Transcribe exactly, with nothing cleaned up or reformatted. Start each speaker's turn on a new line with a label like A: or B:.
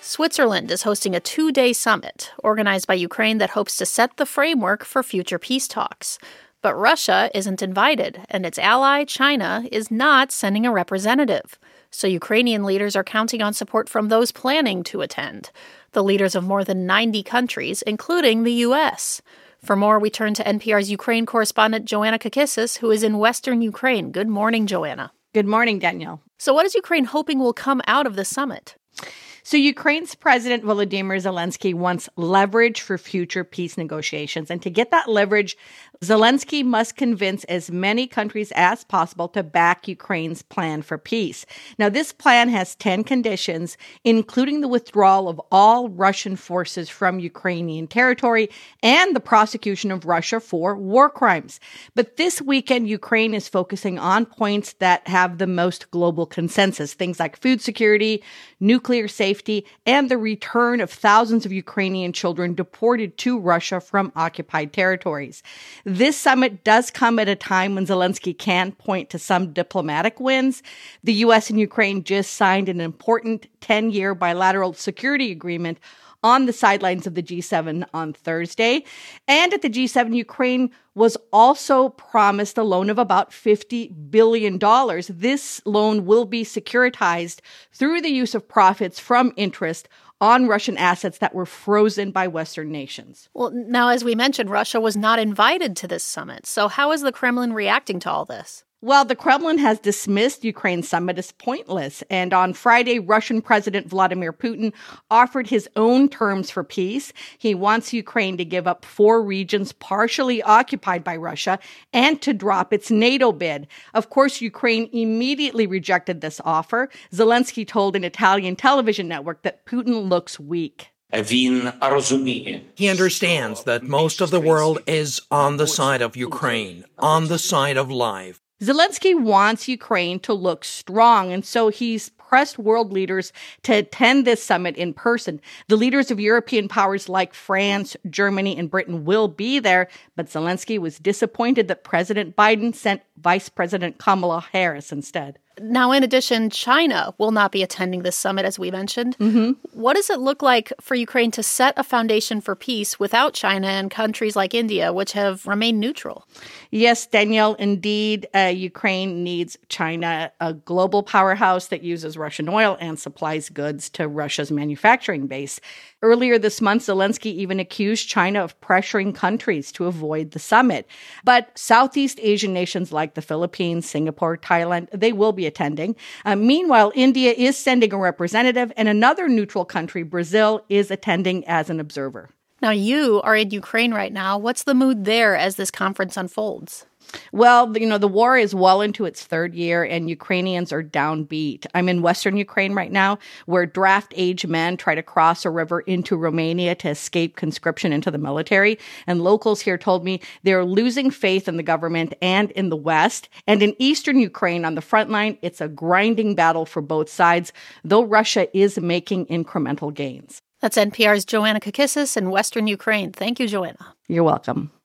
A: Switzerland is hosting a two-day summit organized by Ukraine that hopes to set the framework for future peace talks. But Russia isn't invited, and its ally, China, is not sending a representative. So Ukrainian leaders are counting on support from those planning to attend, the leaders of more than ninety countries, including the U S. For more, we turn to N P R's Ukraine correspondent Joanna Kakissis, who is in western Ukraine. Good morning, Joanna.
B: Good morning, Danielle.
A: So what is Ukraine hoping will come out of the summit?
B: So Ukraine's President Volodymyr Zelensky wants leverage for future peace negotiations. And to get that leverage, Zelensky must convince as many countries as possible to back Ukraine's plan for peace. Now, this plan has ten conditions, including the withdrawal of all Russian forces from Ukrainian territory and the prosecution of Russia for war crimes. But this weekend, Ukraine is focusing on points that have the most global consensus, things like food security, nuclear safety, and the return of thousands of Ukrainian children deported to Russia from occupied territories. This summit does come at a time when Zelensky can point to some diplomatic wins. The U S and Ukraine just signed an important ten-year bilateral security agreement on the sidelines of the G seven on Thursday. And at the G seven, Ukraine was also promised a loan of about fifty billion dollars. This loan will be securitized through the use of profits from interest on Russian assets that were frozen by Western nations.
A: Well, now, as we mentioned, Russia was not invited to this summit. So how is the Kremlin reacting to all this?
B: Well, the Kremlin has dismissed Ukraine's summit as pointless. And on Friday, Russian President Vladimir Putin offered his own terms for peace. He wants Ukraine to give up four regions partially occupied by Russia and to drop its NATO bid. Of course, Ukraine immediately rejected this offer. Zelensky told an Italian television network that Putin looks weak.
C: He understands that most of the world is on the side of Ukraine, on the side of life.
B: Zelensky wants Ukraine to look strong, and so he's pressed world leaders to attend this summit in person. The leaders of European powers like France, Germany, and Britain will be there, but Zelensky was disappointed that President Biden sent Vice President Kamala Harris instead.
A: Now, in addition, China will not be attending this summit, as we mentioned.
B: Mm-hmm.
A: What does it look like for Ukraine to set a foundation for peace without China and countries like India, which have remained neutral?
B: Yes, Danielle, indeed, uh, Ukraine needs China, a global powerhouse that uses Russian oil and supplies goods to Russia's manufacturing base. Earlier this month, Zelensky even accused China of pressuring countries to avoid the summit. But Southeast Asian nations like the Philippines, Singapore, Thailand, they will be attending. Uh, meanwhile, India is sending a representative, and another neutral country, Brazil, is attending as an observer.
A: Now, you are in Ukraine right now. What's the mood there as this conference unfolds?
B: Well, you know, the war is well into its third year and Ukrainians are downbeat. I'm in western Ukraine right now, where draft-age men try to cross a river into Romania to escape conscription into the military. And locals here told me they're losing faith in the government and in the West. And in eastern Ukraine on the front line, it's a grinding battle for both sides, though Russia is making incremental gains.
A: That's N P R's Joanna Kakissis in western Ukraine. Thank you, Joanna.
B: You're welcome.